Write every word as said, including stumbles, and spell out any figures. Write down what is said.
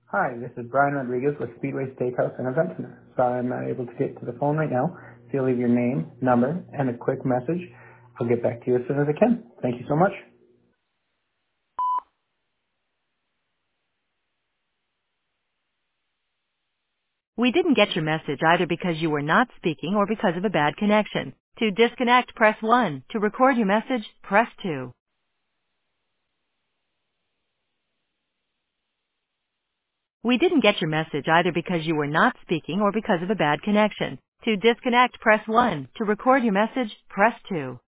Hi, this is Brian Rodriguez with Speedway Steakhouse and Event Center. Sorry I'm not able to get to the phone right now. If you leave your name, number, and a quick message, I'll get back to you as soon as I can. Thank you so much. We didn't get your message either because you were not speaking or because of a bad connection. To disconnect, press one. To record your message, press two. We didn't get your message either because you were not speaking or because of a bad connection. To disconnect, press one. To record your message, press two.